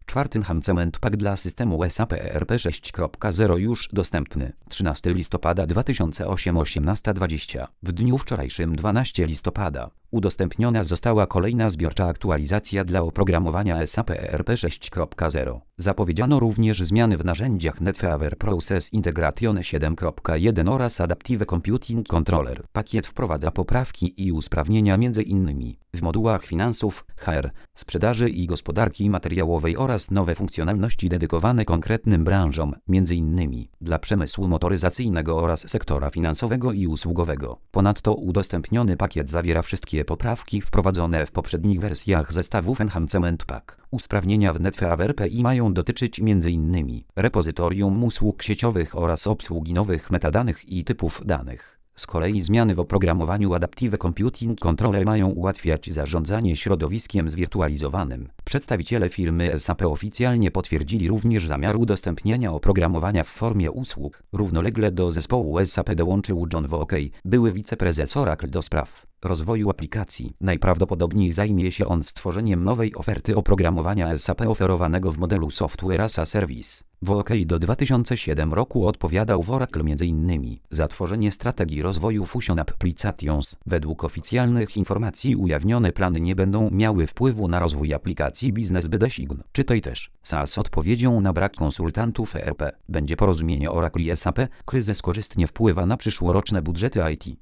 Czwarty Enhancement Pack dla systemu SAP ERP 6.0 już dostępny. 13 listopada 2008 18:20. W dniu wczorajszym 12 listopada udostępniona została kolejna zbiorcza aktualizacja dla oprogramowania SAP ERP 6.0. Zapowiedziano również zmiany w narzędziach NetWeaver Process Integration 7.1 oraz Adaptive Computing Controller. Pakiet wprowadza poprawki i usprawnienia m.in. w modułach finansów, HR, sprzedaży i gospodarki materiałowej oraz nowe funkcjonalności dedykowane konkretnym branżom, m.in. dla przemysłu motoryzacyjnego oraz sektora finansowego i usługowego. Ponadto udostępniony pakiet zawiera wszystkie poprawki wprowadzone w poprzednich wersjach zestawów Enhancement Pack. Usprawnienia w NetWeaver PI mają dotyczyć m.in. repozytorium usług sieciowych oraz obsługi nowych metadanych i typów danych. Z kolei zmiany w oprogramowaniu Adaptive Computing Controller mają ułatwiać zarządzanie środowiskiem zwirtualizowanym. Przedstawiciele firmy SAP oficjalnie potwierdzili również zamiar udostępniania oprogramowania w formie usług. Równolegle do zespołu SAP dołączył John Vokey, były wiceprezes Oracle do spraw rozwoju aplikacji. Najprawdopodobniej zajmie się on stworzeniem nowej oferty oprogramowania SAP oferowanego w modelu Software as a Service. Vokey do 2007 roku odpowiadał w Oracle m.in. za tworzenie strategii rozwoju Fusion Applications. Według oficjalnych informacji ujawnione plany nie będą miały wpływu na rozwój aplikacji Business BDSign. Czytaj też. SaaS odpowiedzią na brak konsultantów ERP będzie porozumienie Oracle i SAP. Kryzys korzystnie wpływa na przyszłoroczne budżety IT.